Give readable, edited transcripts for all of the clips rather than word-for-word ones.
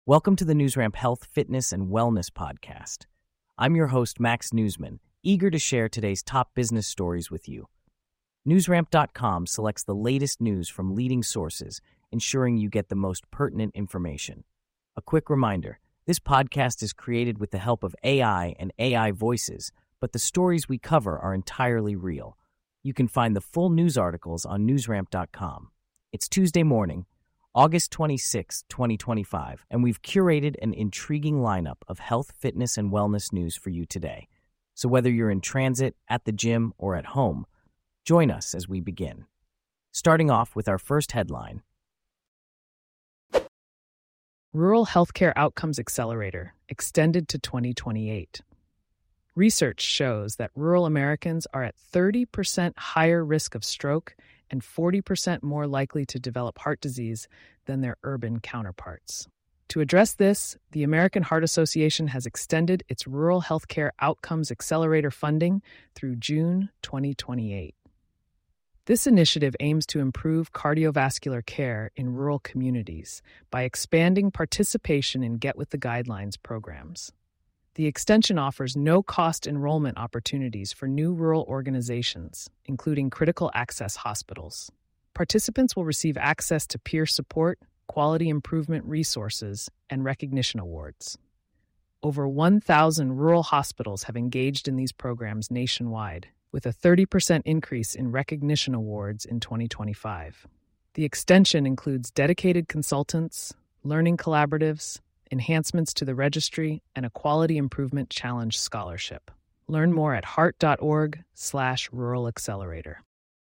Welcome to the NewsRamp Health, Fitness, and Wellness podcast. I'm your host, Max Newsman, eager to share today's top business stories with you. NewsRamp.com selects the latest news from leading sources, ensuring you get the most pertinent information. A quick reminder, this podcast is created with the help of AI and AI voices, but the stories we cover are entirely real. You can find the full news articles on NewsRamp.com. It's Tuesday morning, August 26, 2025, and we've curated an intriguing lineup of health, fitness, and wellness news for you today. So whether you're in transit, at the gym, or at home, join us as we begin. Starting off with our first headline. Rural Healthcare Outcomes Accelerator, extended to 2028. Research shows that rural Americans are at 30% higher risk of stroke and 40% more likely to develop heart disease than their urban counterparts. To address this, the American Heart Association has extended its Rural Healthcare Outcomes Accelerator funding through June 2028. This initiative aims to improve cardiovascular care in rural communities by expanding participation in Get With the Guidelines programs. The extension offers no-cost enrollment opportunities for new rural organizations, including critical access hospitals. Participants will receive access to peer support, quality improvement resources, and recognition awards. Over 1,000 rural hospitals have engaged in these programs nationwide, with a 30% increase in recognition awards in 2025. The extension includes dedicated consultants, learning collaboratives, enhancements to the registry, and a Quality Improvement Challenge scholarship. Learn more at heart.org/rural accelerator.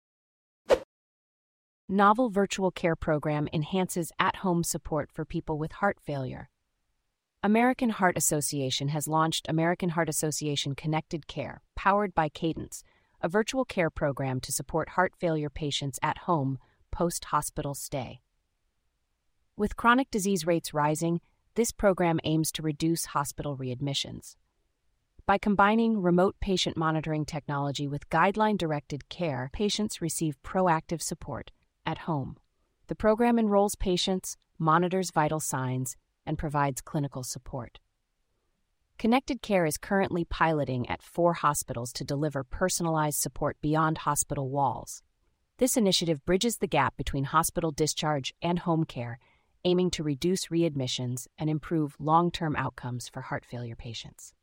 Novel virtual care program enhances at-home support for people with heart failure. American Heart Association has launched American Heart Association Connected Care, powered by Cadence, a virtual care program to support heart failure patients at home post-hospital stay. With chronic disease rates rising, this program aims to reduce hospital readmissions. By combining remote patient monitoring technology with guideline-directed care, patients receive proactive support at home. The program enrolls patients, monitors vital signs, and provides clinical support. Connected Care is currently piloting at 4 hospitals to deliver personalized support beyond hospital walls. This initiative bridges the gap between hospital discharge and home care, aiming to reduce readmissions and improve long-term outcomes for heart failure patients.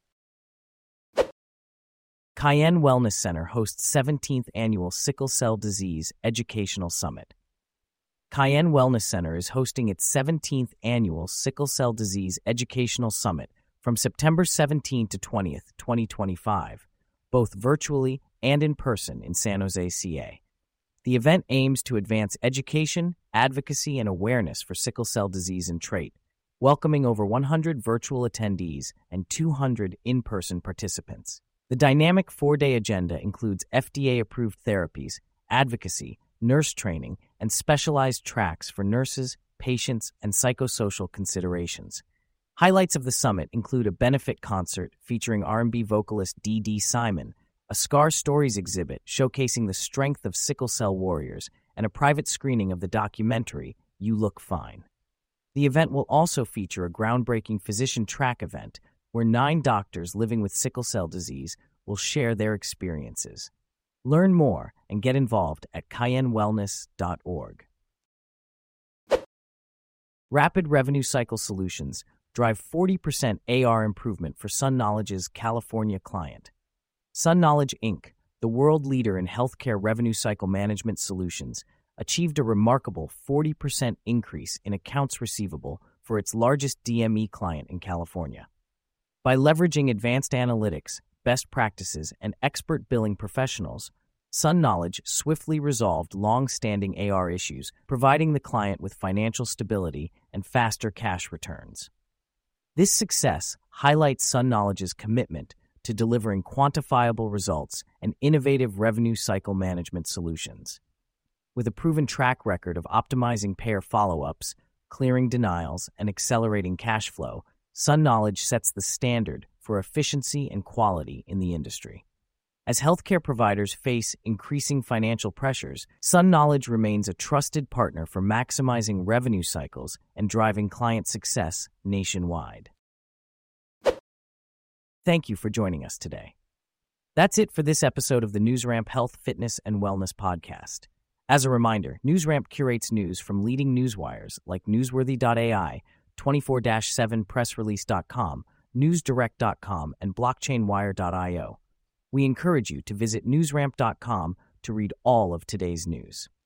Cayenne Wellness Center hosts 17th Annual Sickle Cell Disease Educational Summit. Cayenne Wellness Center is hosting its 17th Annual Sickle Cell Disease Educational Summit from September 17 to 20th, 2025, both virtually and in person in San Jose, CA. The event aims to advance education, advocacy, and awareness for sickle cell disease and trait, welcoming over 100 virtual attendees and 200 in-person participants. The dynamic 4-day agenda includes FDA-approved therapies, advocacy, nurse training, and specialized tracks for nurses, patients, and psychosocial considerations. Highlights of the summit include a benefit concert featuring R&B vocalist D.D. Simon, a Scar Stories exhibit showcasing the strength of sickle cell warriors, and a private screening of the documentary, You Look Fine. The event will also feature a groundbreaking physician track event where 9 doctors living with sickle cell disease will share their experiences. Learn more and get involved at cayennewellness.org. Rapid Revenue Cycle Solutions drive 40% AR improvement for SunKnowledge's California client. SunKnowledge Inc., the world leader in healthcare revenue cycle management solutions, achieved a remarkable 40% increase in accounts receivable for its largest DME client in California. By leveraging advanced analytics, best practices, and expert billing professionals, SunKnowledge swiftly resolved long-standing AR issues, providing the client with financial stability and faster cash returns. This success highlights SunKnowledge's commitment to delivering quantifiable results and innovative revenue cycle management solutions. With a proven track record of optimizing payer follow-ups, clearing denials, and accelerating cash flow, SunKnowledge sets the standard for efficiency and quality in the industry. As healthcare providers face increasing financial pressures, Sun Knowledge remains a trusted partner for maximizing revenue cycles and driving client success nationwide. Thank you for joining us today. That's it for this episode of the NewsRamp Health, Fitness, and Wellness podcast. As a reminder, NewsRamp curates news from leading newswires like Newsworthy.ai, 24/7pressrelease.com, NewsDirect.com, and BlockchainWire.io. We encourage you to visit newsramp.com to read all of today's news.